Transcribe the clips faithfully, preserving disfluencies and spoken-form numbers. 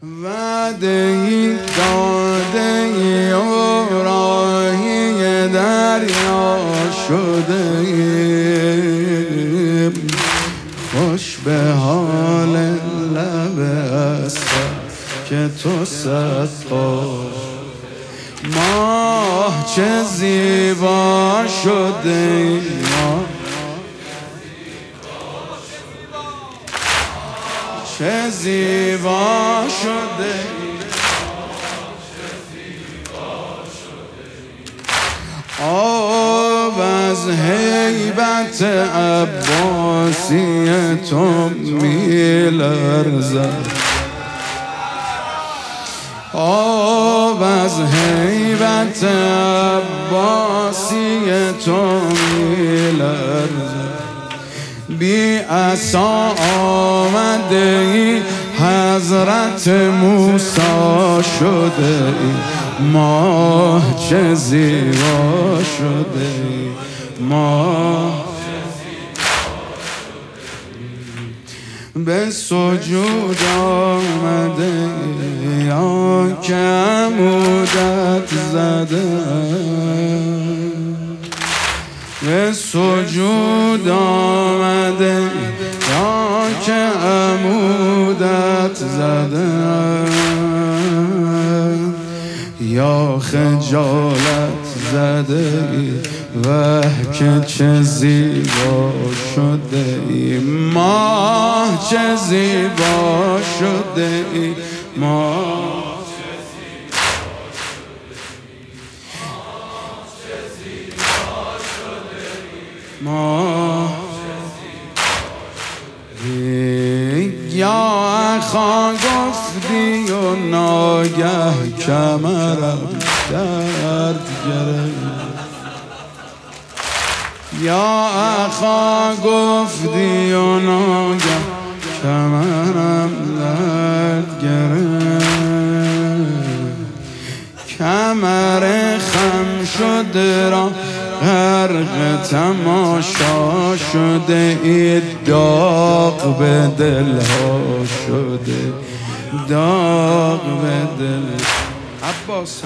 وعده ای داده ای و راهی دریا شده ایم، خوش به حال لب اسب که تو صدقا. ماه چه زیبا شده ای، ماه چه زیبا شده آب از هیبت عباسی تو میلرزد، آب از هیبت عباسی تو میلرزد. بی عصا آمده ای حضرت موسی شده ای، ماه چه زیبا شده ای، ماه به سجود آمده ای یا که عمودت زده، به سجود آمده یا که عمودت زده، یا خجالت زده ای وه که چه زیبا شده ای، ماه چه زیبا شده ای، ماه ماه یا اخا گفتی و ناگه کمرم درد گرفت، یا اخا گفتی و ناگه کمرم درد گرفت، کمر خم شده را غرق تماشا شده ای، داغ به دلها شده، داغ به دل عباسم.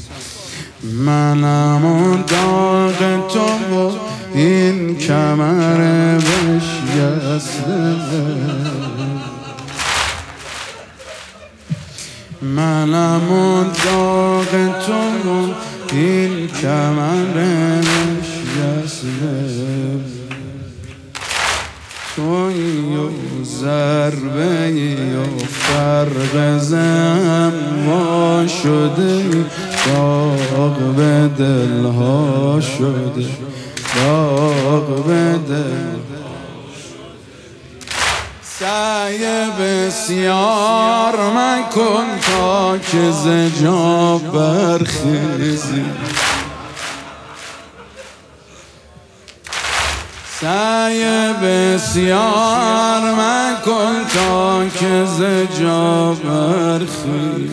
منم و داغ تو و این کمر بشکسته، منم و داغ تو و این کمر نشسته، توی و ضربه و فرق زم وا شده، داغ به دلها شده، داغ به دل. سعی بسیار مکن تا که ز جا برخیزی، سعی بسیار مکن تا که ز جا برخیزی،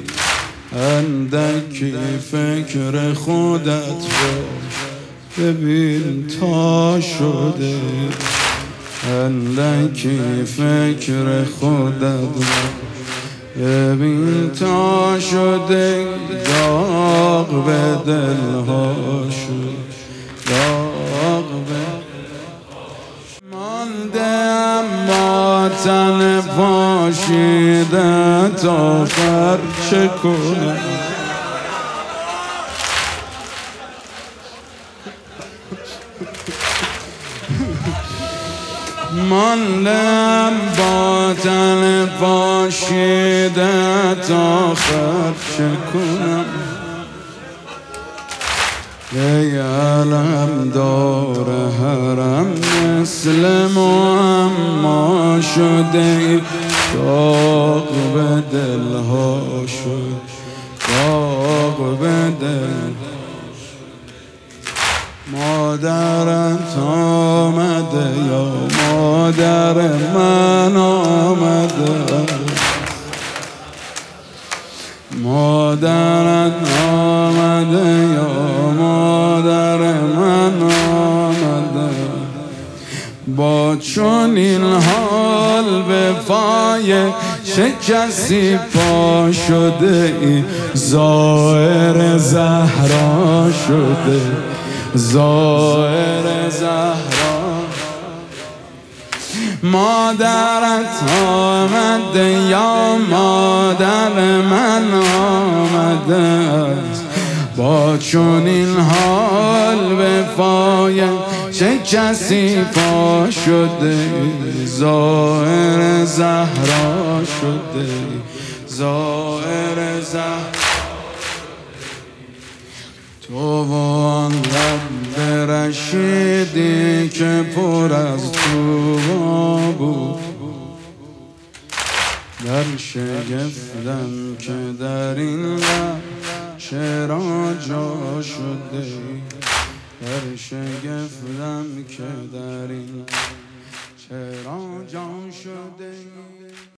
اندکی فکر خودت باش ببین تا شده، اندکی فکر خودت ببین تا شده، داغ به دلها شد، داغ به مانده اما تن پاشیده تا آخر چه کنم، ماندم با تن پاشیده تا آخر چه کنم، ای علم دار حرم مثل معما شده ای، داغ به دلها شد، داغ به دل. مادرت آمده یا مادر من آمده، مادرت آمده یا مادر من آمده، با چنین حال به پای چه کسی پا شده ای زائر زهرا شده زائر زهرا مادرت آمده یا مادر من آمده است با چنین حال به پای چه کسی پا شده زائر زهرا شده زائر زهرا تو و آن لب رشیدی که پر از طوبا بود در شگفتم که در این لب چرا جا شده در شگفتم که در این چرا جا شده